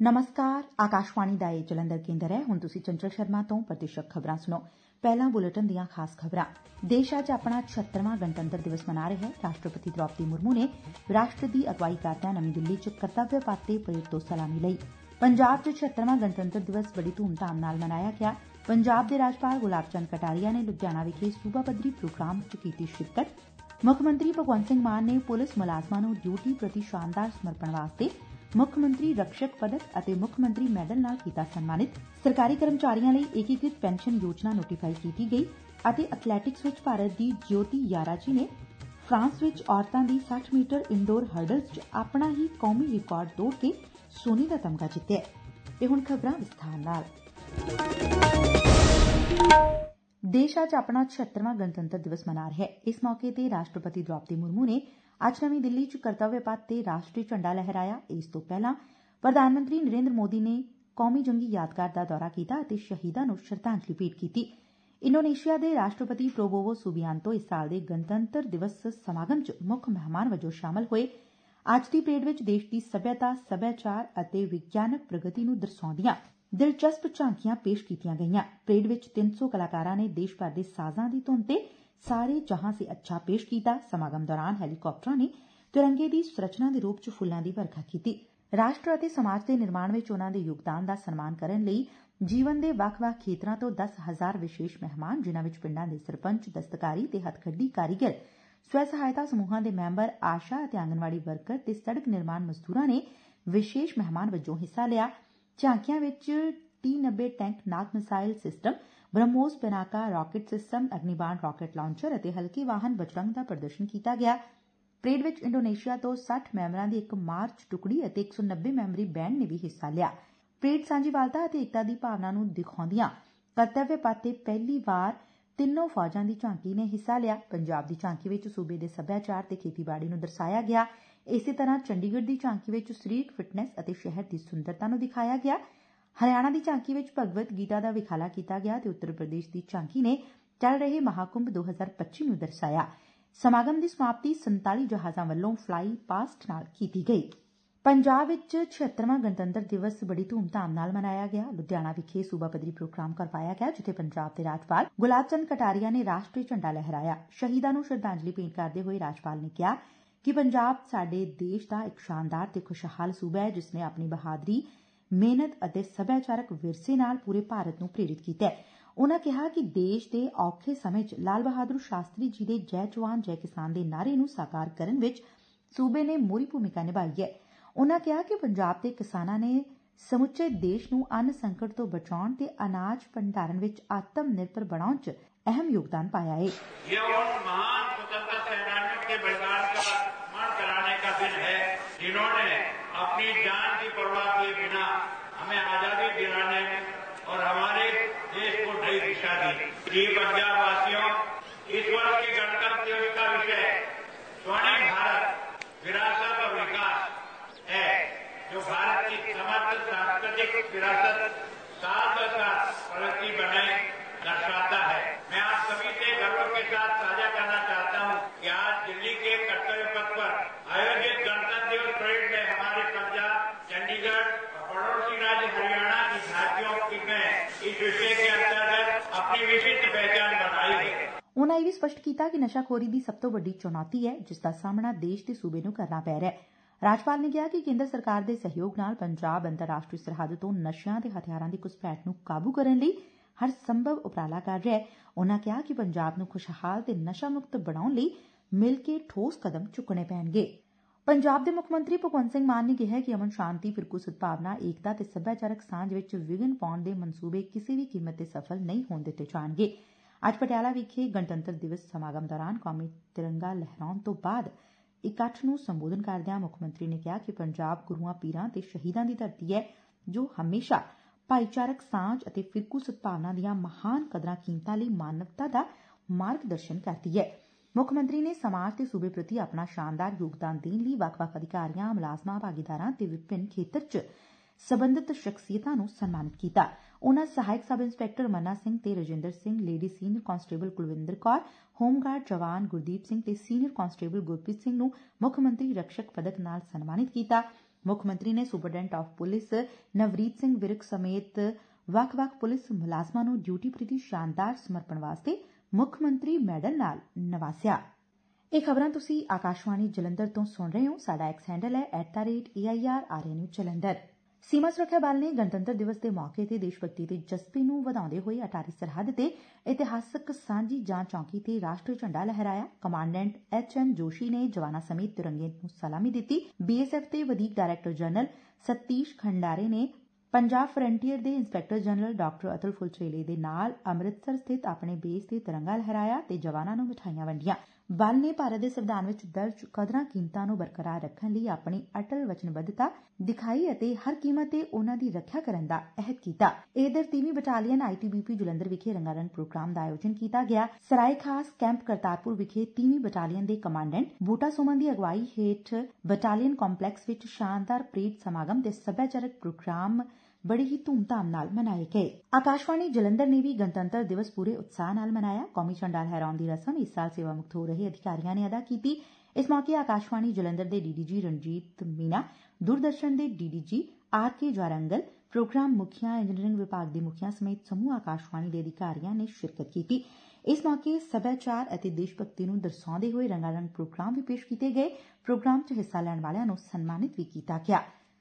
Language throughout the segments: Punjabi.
ਨਮਸਕਾਰ, ਆਕਾਸ਼ਵਾਣੀ ਦਾ ਇਹ ਜਲੰਧਰ ਕੇਂਦਰ ਹੈ। ਹੁਣ ਤੁਸੀਂ ਚੰਚਲ ਸ਼ਰਮਾ ਤੋਂ ਪ੍ਰਤੀਸ਼ਤ ਖਬਰਾਂ ਸੁਣੋ। ਪਹਿਲਾਂ ਬੁਲੇਟਿਨ ਦੀਆਂ ਖਾਸ ਖਬਰਾਂ। ਦੇਸ਼ ਅੱਜ ਆਪਣਾ 76ਵਾਂ ਗਣਤੰਤਰ ਦਿਵਸ ਮਨਾ ਰਿਹਾ ਹੈ। ਰਾਸ਼ਟਰਪਤੀ ਦ੍ਰੌਪਦੀ ਮੁਰਮੂ ਨੇ ਰਾਸ਼ਟਰ ਦੀ ਅਗਵਾਈ ਕਰਦਿਆਂ ਨਵੀਂ ਦਿੱਲੀ 'ਚ ਕਰਤੱਵਯ ਪਥ ਤੇ ਪਰੇਡ ਤੋਂ ਸਲਾਮੀ ਲਈ। ਪੰਜਾਬ 'ਚ 76ਵਾਂ ਗਣਤੰਤਰ ਦਿਵਸ ਬੜੀ ਧੂਮਧਾਮ ਨਾਲ ਮਨਾਇਆ ਗਿਆ। ਪੰਜਾਬ ਦੇ ਰਾਜਪਾਲ ਗੁਲਾਬ ਚੰਦ ਕਟਾਰੀਆ ਨੇ ਲੁਧਿਆਣਾ ਵਿਖੇ ਸੂਬਾ ਪੱਧਰੀ ਪ੍ਰੋਗਰਾਮ 'ਚ ਕੀਤੀ ਸ਼ਿਰਕਤ। ਮੁੱਖ ਮੰਤਰੀ ਭਗਵੰਤ ਸਿੰਘ ਮਾਨ ਨੇ ਪੁਲਿਸ ਮੁਲਾਜ਼ਮਾਂ ਨੂੰ ਡਿਊਟੀ ਪ੍ਰਤੀ ਸ਼ਾਨਦਾਰ ਸਮਰਪਣ ਵਾਸਤੇ ਮੁੱਖ ਮੰਤਰੀ ਰਕਸ਼ਕ ਪਦਕ ਅਤੇ ਮੁੱਖ ਮੰਤਰੀ ਮੈਡਲ ਨਾਲ ਕੀਤਾ ਸਨਮਾਨਿਤ। ਸਰਕਾਰੀ ਕਰਮਚਾਰੀਆਂ ਲਈ ਏਕੀਕ੍ਰਿਤ ਪੈਨਸ਼ਨ ਯੋਜਨਾ ਨੋਟੀਫਾਈ ਕੀਤੀ ਗਈ ਅਤੇ ਐਥਲੈਟਿਕਸ ਵਿੱਚ ਭਾਰਤ ਦੀ ਜਯੋਤੀ ਯਾਰਾਚੀ ਨੇ ਫਰਾਂਸ ਵਿੱਚ ਔਰਤਾਂ ਦੀ 60 ਮੀਟਰ ਇੰਡੋਰ ਹਰਡਲਸ 'ਚ ਆਪਣਾ ਹੀ ਕੌਮੀ ਰਿਕਾਰਡ ਤੋੜ ਕੇ ਸੋਨੇ ਦਾ ਤਮਗਾ ਜਿੱਤਿਆ। ਤੇ ਹੁਣ ਖਬਰਾਂ ਵਿਸਥਾਰ ਨਾਲ। ਦੇਸ਼ ਅੱਜ ਆਪਣਾ 76ਵਾਂ ਗਣਤੰਤਰ ਦਿਵਸ ਮਨਾ ਰਿਹਾ ਹੈ। ਇਸ ਮੌਕੇ ਤੇ ਰਾਸ਼ਟਰਪਤੀ ਦ੍ਰੌਪਦੀ ਮੁਰਮੂ ਨੇ ਅੱਜ ਨਵੀਂ ਦਿੱਲੀ 'ਚ ਕਰਤੱਵਯ ਪਥ ਤੇ ਰਾਸ਼ਟਰੀ ਝੰਡਾ ਲਹਿਰਾਇਆ। ਇਸ ਤੋਂ ਪਹਿਲਾਂ ਪ੍ਰਧਾਨ ਮੰਤਰੀ ਨਰਿੰਦਰ ਮੋਦੀ ਨੇ ਕੌਮੀ ਜੰਗੀ ਯਾਦਗਾਰ ਦਾ ਦੌਰਾ ਕੀਤਾ ਅਤੇ ਸ਼ਹੀਦਾਂ ਨੂੰ ਸ਼ਰਧਾਂਜਲੀ ਭੇਟ ਕੀਤੀ। ਇੰਡੋਨੇਸ਼ੀਆ ਦੇ ਰਾਸ਼ਟਰਪਤੀ ਪ੍ਰੋਬੋਵੋ ਸੁਬਿਆਂਤੋ ਇਸ ਸਾਲ ਦੇ ਗਣਤੰਤਰ ਦਿਵਸ ਸਮਾਗਮ 'ਚ ਮੁੱਖ ਮਹਿਮਾਨ ਵਜੋਂ ਸ਼ਾਮਲ ਹੋਏ। ਅੱਜ ਦੀ ਪਰੇਡ ਵਿੱਚ ਦੇਸ਼ ਦੀ ਸੱਭਿਅਤਾ, ਸੱਭਿਆਚਾਰ ਅਤੇ ਵਿਗਿਆਨਕ ਪ੍ਰਗਤੀ ਨੂੰ ਦਰਸਾਉਂਦੀਆਂ ਦਿਲਚਸਪ ਝਾਂਕੀਆਂ ਪੇਸ਼ ਕੀਤੀਆਂ ਗਈਆਂ। ਪਰੇਡ ਵਿੱਚ 300 ਕਲਾਕਾਰਾਂ ਨੇ ਦੇਸ਼ ਭਰ ਦੇ ਸਾਜ਼ਾਂ ਦੀ ਧੁਨ ਤੇ ਸਾਰੇ ਜਹਾਂ ਸੇ ਅੱਛਾ ਪੇਸ਼ ਕੀਤਾ। ਸਮਾਗਮ ਦੌਰਾਨ ਹੈਲੀਕਾਪਟਰਾਂ ਨੇ ਤਿਰੰਗੇ ਦੀ ਸੰਰਚਨਾ ਦੇ ਰੂਪ 'ਚ ਫੁੱਲਾਂ ਦੀ ਵਰਖਾ ਕੀਤੀ। ਰਾਸ਼ਟਰ ਅਤੇ ਸਮਾਜ ਦੇ ਨਿਰਮਾਣ ਵਿੱਚ ਉਨ੍ਹਾਂ ਦੇ ਯੋਗਦਾਨ ਦਾ ਸਨਮਾਨ ਕਰਨ ਲਈ ਜੀਵਨ ਦੇ ਵੱਖ-ਵੱਖ ਖੇਤਰਾਂ ਤੋਂ 10,000 ਵਿਸ਼ੇਸ਼ ਮਹਿਮਾਨ, ਜਿਨ੍ਹਾਂ ਵਿੱਚ ਪਿੰਡਾਂ ਦੇ ਸਰਪੰਚ, ਦਸਤਕਾਰੀ ਤੇ ਹੱਥਖੱਡੀ ਕਾਰੀਗਰ, ਸਵੈ ਸਹਾਇਤਾ ਸਮੂਹਾਂ ਦੇ ਮੈਂਬਰ, ਆਸ਼ਾ ਅਤੇ ਆਂਗਨਵਾੜੀ ਵਰਕਰ ਤੇ ਸੜਕ ਨਿਰਮਾਣ ਮਜ਼ਦੂਰਾਂ ਨੇ ਵਿਸ਼ੇਸ਼ ਮਹਿਮਾਨ ਵਜੋਂ ਹਿੱਸਾ ਲਿਆ। ਝਾਂਕੀਆਂ ਵਿੱਚ T-90 tank Nag missile system, Brahmos Pinaka rocket system, Agnibaan rocket launcher ਅਤੇ ਹਲਕੇ ਵਾਹਨ ਬਜਰੰਗ ਦਾ ਪ੍ਰਦਰਸ਼ਨ ਕੀਤਾ ਗਿਆ। ਪਰੇਡ ਵਿੱਚ ਇੰਡੋਨੇਸ਼ੀਆ ਤੋਂ 60 ਮੈਂਬਰਾਂ ਦੀ ਇੱਕ ਮਾਰਚ ਟੁਕੜੀ ਅਤੇ 190 ਮੈਂਬਰੀ ਬੈਂਡ ਨੇ ਵੀ ਹਿੱਸਾ ਲਿਆ। ਪਰੇਡ ਸਾਂਝੀਵਾਲਤਾ ਅਤੇ ਏਕਤਾ ਦੀ ਭਾਵਨਾ ਨੂੰ ਦਿਖਾਉਂਦੀਆਂ ਕਰਤੱਵਯ ਪਥ ਤੇ ਪਹਿਲੀ ਵਾਰ ਤਿੰਨੋਂ ਫੌਜਾਂ ਦੀ ਝਾਂਕੀ ਨੇ ਹਿੱਸਾ ਲਿਆ। ਪੰਜਾਬ ਦੀ ਝਾਂਕੀ ਵਿੱਚ ਸੂਬੇ ਦੇ ਸੱਭਿਆਚਾਰ ਤੇ ਖੇਤੀਬਾੜੀ ਨੂੰ ਦਰਸਾਇਆ ਗਿਆ। ਇਸੇ ਤਰ੍ਹਾਂ ਚੰਡੀਗੜ੍ਹ ਦੀ ਝਾਂਕੀ ਵਿੱਚ ਸਰੀਰਕ ਫਿਟਨੈਸ ਅਤੇ ਸ਼ਹਿਰ ਦੀ ਸੁੰਦਰਤਾ ਨੂੰ ਦਿਖਾਇਆ ਗਿਆ। ਹਰਿਆਣਾ ਦੀ ਝਾਂਕੀ ਵਿੱਚ ਭਗਵਤ ਗੀਤਾ ਦਾ ਵਿਖਾਲਾ ਕੀਤਾ ਗਿਆ ਤੇ ਉੱਤਰ ਪ੍ਰਦੇਸ਼ ਦੀ ਝਾਂਕੀ ਨੇ ਚੱਲ ਰਹੇ ਮਹਾਕੁੰਭ 2025 ਨੂੰ ਦਰਸਾਇਆ। ਸਮਾਗਮ ਦੀ ਸਮਾਪਤੀ 47 ਜਹਾਜ਼ਾਂ ਵੱਲੋਂ ਫਲਾਈ ਪਾਸਟ ਨਾਲ ਕੀਤੀ ਗਈ। ਪੰਜਾਬ ਵਿੱਚ 76ਵਾਂ ਗਣਤੰਤਰ ਦਿਵਸ ਬੜੀ ਧੂਮਧਾਮ ਨਾਲ ਮਨਾਇਆ ਗਿਆ। ਲੁਧਿਆਣਾ ਵਿਖੇ ਸੂਬਾ ਪੱਧਰੀ ਪ੍ਰੋਗਰਾਮ ਕਰਵਾਇਆ ਗਿਆ, ਜਿੱਥੇ ਪੰਜਾਬ ਦੇ ਰਾਜਪਾਲ ਗੁਲਾਬ ਚੰਦ ਕਟਾਰੀਆ ਨੇ ਰਾਸ਼ਟਰੀ ਝੰਡਾ ਲਹਿਰਾਇਆ। ਸ਼ਹੀਦਾਂ ਨੂੰ ਸ਼ਰਧਾਂਜਲੀ ਭੇਂਟ ਕਰਦੇ ਹੋਏ ਰਾਜਪਾਲ ਨੇ ਕਿਹਾ ਕਿ ਪੰਜਾਬ ਸਾਡੇ ਦੇਸ਼ ਦਾ ਇੱਕ ਸ਼ਾਨਦਾਰ ਤੇ ਖੁਸ਼ਹਾਲ ਸੂਬਾ ਹੈ, ਜਿਸ ਨੇ ਆਪਣੀ ਬਹਾਦਰੀ, ਮਿਹਨਤ ਅਤੇ ਸੱਭਿਆਚਾਰਕ ਵਿਰਸੇ ਨਾਲ ਪੂਰੇ ਭਾਰਤ ਨੂੰ ਪ੍ਰੇਰਿਤ ਕੀਤਾ ਹੈ। ਉਨ੍ਹਾਂ ਕਿਹਾ ਕਿ ਦੇਸ਼ ਦੇ ਔਖੇ ਸਮੇਂ 'ਚ ਲਾਲ ਬਹਾਦਰ ਸ਼ਾਸਤਰੀ ਜੀ ਦੇ ਜੈ ਜਵਾਨ ਜੈ ਕਿਸਾਨ ਦੇ ਨਾਅਰੇ ਨੂੰ ਸਾਕਾਰ ਕਰਨ ਵਿੱਚ ਸੂਬੇ ਨੇ ਮੋਹਰੀ ਭੂਮਿਕਾ ਨਿਭਾਈ ਹੈ। ਉਨ੍ਹਾਂ ਕਿਹਾ ਕਿ ਪੰਜਾਬ ਦੇ ਕਿਸਾਨਾਂ ਨੇ ਸਮੁੱਚੇ ਦੇਸ਼ ਨੂੰ ਅੰਨ ਸੰਕਟ ਤੋਂ ਬਚਾਉਣ ਤੇ ਅਨਾਜ ਭੰਡਾਰਨ ਵਿੱਚ ਆਤਮ ਨਿਰਭਰ ਬਣਾਉਣ 'ਚ ਅਹਿਮ ਯੋਗਦਾਨ ਪਾਇਆ ਹੈ। अपनी जान की परवाह किए बिना हमें आजादी दिलाने और हमारे देश को नई दिशा दी। जी पंजाब वासियों, इस वर्ष के गणतंत्र दिवस का विषय स्वर्णिम भारत, विरासत और विकास है, जो भारत की समृद्ध सांस्कृतिक विरासत साल दर साल प्रगति बनाए दर्शाता है। मैं आप सभी से गर्व के साथ साझा करना चाहता हूँ कि आज दिल्ली के कर्तव्य पथ पर आयोजित गणतंत्र दिवस परेड में हमारे पंजाब, चंडीगढ़ और पड़ोसी राज्य हरियाणा की झांकियों ने इस विषय के अंतर्गत अपनी विशिष्ट पहचान बनाई है। उन्होंने ये भी स्पष्ट किया कि नशाखोरी की सब तो बड़ी चुनौती है, जिसका सामना देश के सूबे ਨੂੰ करना पै ਰਿਹਾ है। ਰਾਜਪਾਲ ਨੇ ਕਿਹਾ ਕਿ ਕੇਂਦਰ ਸਰਕਾਰ ਦੇ ਸਹਿਯੋਗ ਨਾਲ ਪੰਜਾਬ ਅੰਤਰਰਾਸ਼ਟਰੀ ਸਰਹੱਦ ਤੋਂ ਨਸ਼ਿਆਂ ਤੇ ਹਥਿਆਰਾਂ ਦੀ ਘੁਸਪੈਠ ਨੂੰ ਕਾਬੂ ਕਰਨ ਲਈ ਹਰ ਸੰਭਵ ਉਪਰਾਲਾ ਕਰ ਰਿਹਾ ਹੈ। ਉਨ੍ਹਾਂ ਕਿਹਾ ਕਿ ਪੰਜਾਬ ਨੂੰ ਖੁਸ਼ਹਾਲ ਤੇ ਨਸ਼ਾ ਮੁਕਤ ਬਣਾਉਣ ਲਈ ਮਿਲ ਕੇ ਠੋਸ ਕਦਮ ਚੁੱਕਣੇ ਪੈਣਗੇ। ਪੰਜਾਬ ਦੇ ਮੁੱਖ ਮੰਤਰੀ ਭਗਵੰਤ ਸਿੰਘ ਮਾਨ ਨੇ ਕਿਹਾ ਕਿ ਅਮਨ ਸ਼ਾਂਤੀ, ਫਿਰਕੂ ਸਦਭਾਵਨਾ, ਏਕਤਾ ਤੇ ਸੱਭਿਆਚਾਰਕ ਸਾਂਝ ਵਿੱਚ ਵਿਘਨ ਪਾਉਣ ਦੇ ਮਨਸੂਬੇ ਕਿਸੇ ਵੀ ਕੀਮਤ ਤੇ ਸਫਲ ਨਹੀਂ ਹੋਣ ਦਿੱਤੇ ਜਾਣਗੇ। ਅੱਜ ਪਟਿਆਲਾ ਵਿਖੇ ਗਣਤੰਤਰ ਦਿਵਸ ਸਮਾਗਮ ਦੌਰਾਨ ਕੌਮੀ ਤਿਰੰਗਾ ਲਹਿਰਾਉਣ ਤੋਂ ਬਾਅਦ ਇਕੱਠ ਨੂੰ ਸੰਬੋਧਨ ਕਰਦਿਆਂ ਮੁੱਖ ਮੰਤਰੀ ਨੇ ਕਿਹਾ ਕਿ ਪੰਜਾਬ ਗੁਰੂਆਂ ਪੀਰਾਂ ਤੇ ਸ਼ਹੀਦਾਂ ਦੀ ਧਰਤੀ ਹੈ, ਜੋ ਹਮੇਸ਼ਾ ਭਾਈਚਾਰਕ ਸਾਂਝ ਅਤੇ ਫਿਰਕੂ ਸਦਭਾਵਨਾ ਦੀਆਂ ਮਹਾਨ ਕਦਰਾਂ ਕੀਮਤਾਂ ਲਈ ਮਾਨਵਤਾ ਦਾ ਮਾਰਗਦਰਸ਼ਨ ਕਰਦੀ ਹੈ। ਮੁੱਖ ਮੰਤਰੀ ਨੇ ਸਮਾਜ ਤੇ ਸੂਬੇ ਪ੍ਰਤੀ ਆਪਣਾ ਸ਼ਾਨਦਾਰ ਯੋਗਦਾਨ ਦੇਣ ਲਈ ਵੱਖ-ਵੱਖ ਅਧਿਕਾਰੀਆਂ, ਮੁਲਾਜ਼ਮਾਂ, ਭਾਗੀਦਾਰਾਂ ਤੇ ਵਿਭਿੰਨ ਖੇਤਰ 'ਚ ਸਬੰਧਤ ਸ਼ਖਸੀਅਤਾਂ ਨੂੰ ਸਨਮਾਨਿਤ ਕੀਤਾ। ਉਨ੍ਹਾਂ ਸਹਾਇਕ ਸਬ ਇੰਸਪੈਕਟਰ ਮੰਨਾ ਸਿੰਘ ਤੇ Rajinder Singh, lady senior constable Kulwinder Kaur, home guard ਜਵਾਨ ਗੁਰਦੀਪ ਸਿੰਘ ਤੇ ਸੀਨੀਅਰ ਕਾਂਸਟੇਬਲ ਗੁਰਪ੍ਰੀਤ ਸਿੰਘ ਨੂੰ ਮੁੱਖ ਮੰਤਰੀ ਰਕਸ਼ਕ ਪਦਕ ਨਾਲ ਸਨਮਾਨਿਤ ਕੀਤਾ। ਮੁੱਖ ਮੰਤਰੀ ਨੇ superintendent of police Navreet Singh Virk ਸਮੇਤ ਵੱਖ-ਵੱਖ ਪੁਲਿਸ ਮੁਲਾਜ਼ਮਾਂ ਨੂੰ ਡਿਊਟੀ ਪ੍ਰਤੀ ਸ਼ਾਨਦਾਰ ਸਮਰਪਣ ਵਾਸਤੇ ਮੁੱਖ ਮੰਤਰੀ ਮੈਡਲ ਨਾਲ ਨਵਾਜ਼ਿਆ। ਇਹ ਖਬਰਾਂ ਤੁਸੀਂ ਆਕਾਸ਼ਵਾਣੀ ਜਲੰਧਰ ਤੋਂ ਸੁਣ ਰਹੇ ਹੋ। ਸਾਡਾ ਐਕਸ ਹੈਂਡਲ ਹੈ @AIRRNU ਜਲੰਧਰ। ਸੀਮਾ ਸੁਰੱਖਿਆ ਬਲ ਨੇ ਗਣਤੰਤਰ ਦਿਵਸ ਦੇ ਮੌਕੇ ਤੇ ਦੇਸ਼ ਭਗਤੀ ਦੇ ਜਜ਼ਬੇ ਨੂੰ ਵਧਾਉਂਦੇ ਹੋਏ ਅਟਾਰੀ ਸਰਹੱਦ ਤੇ ਇਤਿਹਾਸਕ ਸਾਂਝੀ ਜਾਂਚ ਚੌਕੀ ਤੇ ਰਾਸ਼ਟਰੀ ਝੰਡਾ ਲਹਿਰਾਇਆ। ਕਮਾਂਡੈਂਟ HM ਜੋਸ਼ੀ ਨੇ ਜਵਾਨਾਂ ਸਮੇਤ ਤਿਰੰਗੇ ਨੂੰ ਸਲਾਮੀ ਦਿੱਤੀ। BSF ਦੇ ਵਧੀਕ ਡਾਇਰੈਕਟਰ ਜਨਰਲ ਸਤੀਸ਼ ਖੰਡਾਰੇ ਨੇ ਪੰਜਾਬ ਫਰੰਟੀਅਰ ਦੇ inspector general doctor Atul Fulzele ਦੇ ਨਾਲ ਅੰਮ੍ਰਿਤਸਰ ਸਥਿਤ ਆਪਣੇ ਬੇਸ ਤੇ ਤਿਰੰਗਾ ਲਹਿਰਾਇਆ ਤੇ ਜਵਾਨਾਂ ਨੂੰ ਮਿਠਾਈਆਂ ਵੰਡੀਆਂ। ਬਲ ਨੇ ਭਾਰਤ ਦੇ ਸੰਵਿਧਾਨ ਵਿੱਚ ਦਰਜ ਕਦਰਾਂ ਕੀਮਤਾਂ ਨੂੰ ਬਰਕਰਾਰ ਰੱਖਣ ਲਈ ਆਪਣੀ ਅਟਲ ਵਚਨਬੱਧਤਾ ਦਿਖਾਈ ਅਤੇ ਹਰ ਕੀਮਤ ਤੇ ਉਨ੍ਹਾਂ ਦੀ ਰੱਖਿਆ ਕਰਨ ਦਾ ਅਹਿਦ ਕੀਤਾ। ਇਧਰ 3ਵੀਂ ਬਟਾਲੀਅਨ ITBP ਜਲੰਧਰ ਵਿਖੇ ਰੰਗਾਰੰਗ ਪ੍ਰੋਗਰਾਮ ਦਾ ਆਯੋਜਨ ਕੀਤਾ ਗਿਆ। ਸਰਾਏ ਖਾਸ ਕੈਂਪ ਕਰਤਾਰਪੁਰ ਵਿਖੇ 3ਵੀਂ ਬਟਾਲੀਅਨ ਦੇ ਕਮਾਂਡੈਂਟ ਬੂਟਾ ਸੁਮਨ ਦੀ ਅਗਵਾਈ ਹੇਠ ਬਟਾਲੀਅਨ ਕੰਪਲੈਕਸ ਵਿੱਚ ਸ਼ਾਨਦਾਰ ਪਰੇਡ ਸਮਾਗਮ ਤੇ ਸੱਭਿਆਚਾਰਕ ਪ੍ਰੋਗਰਾਮ ਬੜੇ ਹੀ ਧੂਮਧਾਮ ਨਾਲ ਮਨਾਏ ਗਏ। ਆਕਾਸ਼ਵਾਣੀ ਜਲੰਧਰ ਨੇ ਵੀ ਗਣਤੰਤਰ ਦਿਵਸ ਪੂਰੇ ਉਤਸ਼ਾਹ ਨਾਲ ਮਨਾਇਆ। ਕੌਮੀ ਝੰਡਾ ਲਹਿਰਾਉਣ ਦੀ ਰਸਮ ਇਸ ਸਾਲ ਸੇਵਾ ਮੁਕਤ ਹੋ ਰਹੇ ਅਧਿਕਾਰੀਆਂ ਨੇ ਅਦਾ ਕੀਤੀ। ਇਸ ਮੌਕੇ ਆਕਾਸ਼ਵਾਣੀ ਜਲੰਧਰ ਦੇ DDG ਰਣਜੀਤ ਮੀਨਾ, ਦੂਰਦਰਸ਼ਨ ਦੇ DDG RK ਜਵਾਰੰਗਲ, ਪ੍ਰੋਗਰਾਮ ਮੁਖੀਆਂ, ਇੰਜੀਨੀਅਰਿੰਗ ਵਿਭਾਗ ਦੇ ਮੁਖੀਆਂ ਸਮੇਤ ਸਮੂਹ ਆਕਾਸ਼ਵਾਣੀ ਦੇ ਅਧਿਕਾਰੀਆਂ ਨੇ ਸ਼ਿਰਕਤ ਕੀਤੀ। ਇਸ ਮੌਕੇ ਸੱਭਿਆਚਾਰ ਅਤੇ ਦੇਸ਼ ਭਗਤੀ ਨੂੰ ਦਰਸਾਉਂਦੇ ਹੋਏ ਰੰਗਾਰੰਗ ਪ੍ਰੋਗਰਾਮ ਵੀ ਪੇਸ਼ ਕੀਤੇ ਗਏ। ਪ੍ਰੋਗਰਾਮ 'ਚ ਹਿੱਸਾ ਲੈਣ ਵਾਲਿਆਂ ਨੂੰ ਸਨਮਾਨਿਤ ਵੀ ਕੀਤਾ ਗਿਆ।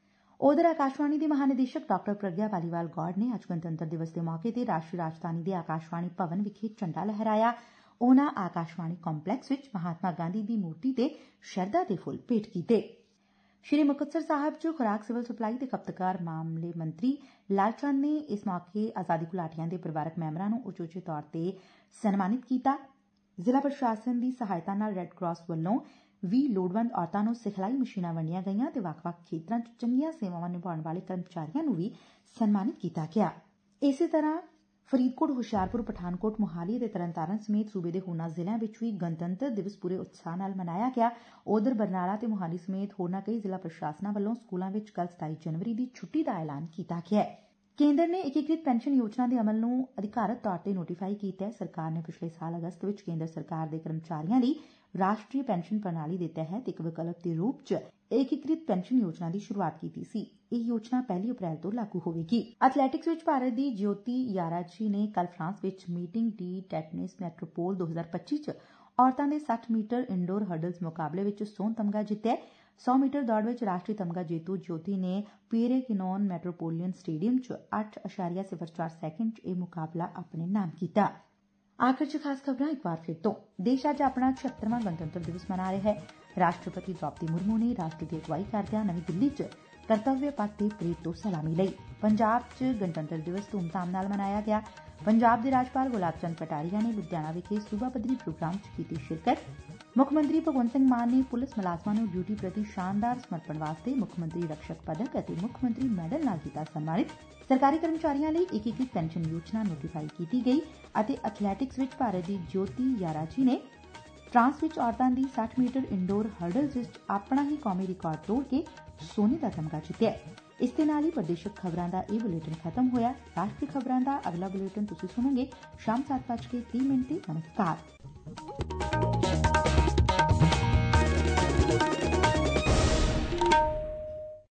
ਉਧਰ ਆਕਾਸ਼ਵਾਣੀ ਦੀ ਮਹਾਨਿਦੇਸ਼ਕ ਡਾਕਟਰ ਪ੍ਰਗਿਆ ਪਾਲੀਵਾਲ ਗੌੜ ਨੇ ਅੱਜ ਗਣਤੰਤਰ ਦਿਵਸ ਦੇ ਮੌਕੇ ਤੇ ਰਾਸ਼ਟਰੀ ਰਾਜਧਾਨੀ ਦੇ ਆਕਾਸ਼ਵਾਣੀ ਭਵਨ ਵਿਖੇ ਝੰਡਾ ਲਹਿਰਾਇਆ। ਉਨ੍ਹਾਂ ਆਕਾਸ਼ਵਾਣੀ ਕੰਪਲੈਕਸ ਵਿੱਚ ਮਹਾਤਮਾ ਗਾਂਧੀ ਦੀ ਮੂਰਤੀ ਤੇ ਸ਼ਰਧਾ ਦੇ ਫੁੱਲ ਭੇਟ ਕੀਤੇ। ਸ਼੍ਰੀ ਮੁਕਤਸਰ ਸਾਹਿਬ 'ਚ ਖੁਰਾਕ, ਸਿਵਲ ਸਪਲਾਈ ਤੇ ਖਪਤਕਾਰ ਮਾਮਲੇ ਮੰਤਰੀ ਲਾਲਚੰਦ ਨੇ ਇਸ ਮੌਕੇ ਆਜ਼ਾਦੀ ਘੁਲਾਟੀਆਂ ਦੇ ਪਰਿਵਾਰਕ ਮੈਂਬਰਾਂ ਨੂੰ ਉਚੇਚੇ ਤੌਰ ਤੇ ਸਨਮਾਨਿਤ ਕੀਤਾ। ਜ਼ਿਲ੍ਹਾ ਪ੍ਰਸ਼ਾਸਨ ਦੀ ਸਹਾਇਤਾ ਨਾਲ ਰੈੱਡ ਕਰਾਸ ਵੱਲੋਂ ਵੀ ਲੋੜਵੰਦ ਔਰਤਾਂ ਨੂੰ ਸਿਖਲਾਈ ਮਸ਼ੀਨਾਂ ਵੰਡੀਆਂ ਗਈਆਂ ਤੇ ਵੱਖ-ਵੱਖ ਖੇਤਰਾਂ 'ਚ ਚੰਗੀਆਂ ਸੇਵਾਵਾਂ ਨਿਭਾਉਣ ਵਾਲੇ ਕਰਮਚਾਰੀਆਂ ਨੂੰ ਵੀ ਸਨਮਾਨਿਤ ਕੀਤਾ ਗਿਆ। ਇਸੇ ਤਰ੍ਹਾਂ ਫਰੀਦਕੋਟ, ਹੁਸ਼ਿਆਰਪੁਰ, ਪਠਾਨਕੋਟ, ਮੋਹਾਲੀ ਅਤੇ ਤਰਨਤਾਰਨ ਸਮੇਤ ਸੂਬੇ ਦੇ ਹੋਰਨਾਂ ਜ਼ਿਲ੍ਹਿਆਂ ਵਿੱਚ ਵੀ ਗਣਤੰਤਰ ਦਿਵਸ ਪੂਰੇ ਉਤਸ਼ਾਹ ਨਾਲ ਮਨਾਇਆ ਗਿਆ। ਉਧਰ ਬਰਨਾਲਾ ਤੇ ਮੋਹਾਲੀ ਸਮੇਤ ਹੋਰਨਾਂ ਕਈ ਜ਼ਿਲ੍ਹਾ ਪ੍ਰਸ਼ਾਸਨਾਂ ਵੱਲੋਂ ਸਕੂਲਾਂ ਵਿੱਚ ਕੱਲ੍ਹ 27 ਜਨਵਰੀ ਦੀ ਛੁੱਟੀ ਦਾ ਐਲਾਨ ਕੀਤਾ ਗਿਆ ਹੈ। ਕੇਂਦਰ ਨੇ ਏਕੀਕ੍ਰਿਤ ਪੈਨਸ਼ਨ ਯੋਜਨਾ ਦੇ ਅਮਲ ਨੂੰ ਅਧਿਕਾਰਤ ਤੌਰ ਤੇ ਨੋਟੀਫਾਈ ਕੀਤਾ ਹੈ। ਸਰਕਾਰ ਨੇ ਪਿਛਲੇ ਸਾਲ ਅਗਸਤ ਵਿੱਚ ਕੇਂਦਰ ਸਰਕਾਰ ਦੇ ਕਰਮਚਾਰੀਆਂ ਲਈ ਰਾਸ਼ਟਰੀ ਪੈਨਸ਼ਨ ਪ੍ਰਣਾਲੀ ਦੇ ਤਹਿਤ ਇੱਕ ਵਿਕਲਪ ਦੇ ਰੂਪ 'ਚ ਏਕੀਕ੍ਰਿਤ ਪੈਨਸ਼ਨ ਯੋਜਨਾ ਦੀ ਸ਼ੁਰੂਆਤ ਕੀਤੀ ਸੀ। ਇਹ ਯੋਜਨਾ 1 ਅਪ੍ਰੈਲ ਤੋਂ ਲਾਗੂ ਹੋਵੇਗੀ। ਐਥਲੈਟਿਕਸ ਵਿੱਚ ਭਾਰਤ ਦੀ ਜਯੋਤੀ ਯਾਰਾਚੀ ਨੇ ਕੱਲ੍ਹ ਫਰਾਂਸ ਵਿੱਚ ਮੀਟਿੰਗ ਡੀ ਟੈਟਨਿਸ ਮੈਟਰੋਪੋਲ 2025 'ਚ ਔਰਤਾਂ ਦੇ 60 ਮੀਟਰ ਇੰਡੋਰ ਹਰਡਲਜ਼ ਮੁਕਾਬਲੇ ਵਿੱਚ ਸੋਨ ਤਮਗਾ ਜਿੱਤਿਆ। 100 ਮੀਟਰ ਦੌੜ ਵਿੱਚ ਰਾਸ਼ਟਰੀ ਤਮਗਾ ਜੇਤੂ ਜਯੋਤੀ ਨੇ ਪੀਰੇ ਕਿਨੋਨ ਮੈਟਰੋਪੋਲੀਅਨ ਸਟੇਡੀਅਮ 'ਚ 8.04 ਸੈਕਿੰਡ 'ਚ ਇਹ ਮੁਕਾਬਲਾ ਆਪਣੇ ਨਾਮ ਕੀਤਾ। ਆਖਰ 'ਚ ਖਾਸ ਖਬਰਾਂ ਇੱਕ ਵਾਰ ਫਿਰ ਤੋਂ। ਦੇਸ਼ ਅੱਜ ਆਪਣਾ 76ਵਾਂ ਗਣਤੰਤਰ ਦਿਵਸ ਮਨਾ ਰਿਹਾ ਹੈ। ਰਾਸ਼ਟਰਪਤੀ ਦ੍ਰੌਪਦੀ ਮੁਰਮੂ ਨੇ ਰਾਸ਼ਟਰ ਦੀ ਅਗਵਾਈ ਕਰਦਿਆਂ ਨਵੀਂ ਦਿੱਲੀ 'ਚ ਕਰਤੱਵਯ ਪਥ ਤੇ ਪਰੇਡ ਤੋਂ ਸਲਾਮੀ ਲਈ। ਪੰਜਾਬ 'ਚ ਗਣਤੰਤਰ ਦਿਵਸ ਧੂਮਧਾਮ ਨਾਲ ਮਨਾਇਆ ਗਿਆ। ਪੰਜਾਬ ਦੇ ਰਾਜਪਾਲ ਗੁਲਾਬ ਚੰਦ ਕਟਾਰੀਆ ਨੇ ਲੁਧਿਆਣਾ ਵਿਖੇ ਸੂਬਾ ਪੱਧਰੀ ਪ੍ਰੋਗਰਾਮ 'ਚ ਕੀਤੀ ਸ਼ਿਰਕਤ। ਮੁੱਖ ਮੰਤਰੀ ਭਗਵੰਤ ਸਿੰਘ ਮਾਨ ਨੇ ਪੁਲਿਸ ਮੁਲਾਜ਼ਮਾਂ ਨੂੰ ਡਿਊਟੀ ਪ੍ਰਤੀ ਸ਼ਾਨਦਾਰ ਸਮਰਪਣ ਵਾਸਤੇ ਮੁੱਖ ਮੰਤਰੀ ਰਕਸ਼ਕ ਪਦਕ ਅਤੇ ਮੁੱਖ ਮੰਤਰੀ ਮੈਡਲ ਨਾਲ ਕੀਤਾ ਸਨਮਾਨਿਤ। ਸਰਕਾਰੀ ਕਰਮਚਾਰੀਆਂ ਲਈ ਏਕੀਕ੍ਰਿਤ ਪੈਨਸ਼ਨ ਯੋਜਨਾ ਨੋਟੀਫਾਈ ਕੀਤੀ ਗਈ ਅਤੇ ਐਥਲੈਟਿਕਸ ਵਿੱਚ ਭਾਰਤ ਦੀ ਜਯੋਤੀ ਯਾਰਾਚੀ ਨੇ ਫਰਾਂਸ ਵਿੱਚ ਔਰਤਾਂ ਦੀ 60 ਮੀਟਰ ਇੰਡੋਰ ਹਰਡਲਜ਼ ਵਿੱਚ ਆਪਣਾ ਹੀ ਕੌਮੀ ਰਿਕਾਰਡ ਤੋੜ ਕੇ ਸੋਨੇ ਦਾ ਤਮਗਾ ਜਿੱਤਿਆ। ਇਸ ਦੇ ਨਾਲ ਹੀ ਪ੍ਰਦੇਸ਼ਕ ਖਬਰਾਂ ਦਾ ਇਹ ਬੁਲੇਟਿਨ ਖਤਮ ਹੋਇਆ। ਰਾਸ਼ਟਰੀ ਖਬਰਾਂ ਦਾ ਅਗਲਾ ਬੁਲੇਟਿਨ ਤੁਸੀਂ ਸੁਣੋਗੇ ਸ਼ਾਮ 7:30 ਤੇ। ਨਮਸਕਾਰ।